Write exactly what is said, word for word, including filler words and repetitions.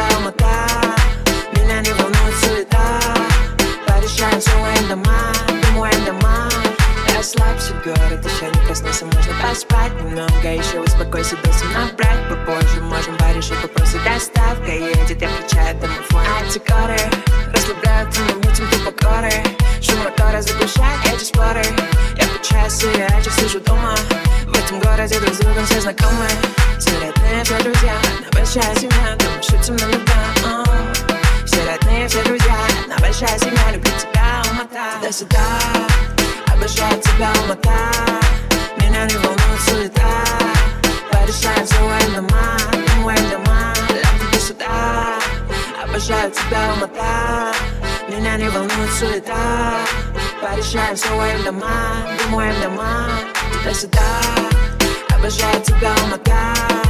тебя умота. Меня не волнует суета. Порешаем своим дома, думаем дома. Расслабься, город еще не проснулся. Можно поспать немного, еще успокойся, досым набрать попозже. Можем порешить вопросы, доставка едет. Я включаю домофон, антикоры расслабляют моим этим тупо коры. Шум мотора заглушает эти споры. Я по часу, я часу сижу дома. В этом городе друг с другом все знакомы. Все родные, все друзья, одна большая семья. Дома шутим на льда. Все родные, все друзья, одна большая семья. Люблю тебя, умота. Туда-сюда, обожаю тебя, умота. Меня не волнует суета. Порешаем своим дома, думаем дома. Лям туда-сюда, обожаю тебя, умота. Меня не волнует суета. Порешаем своим дома, думаем дома. Туда-сюда, обожаю тебя, умота.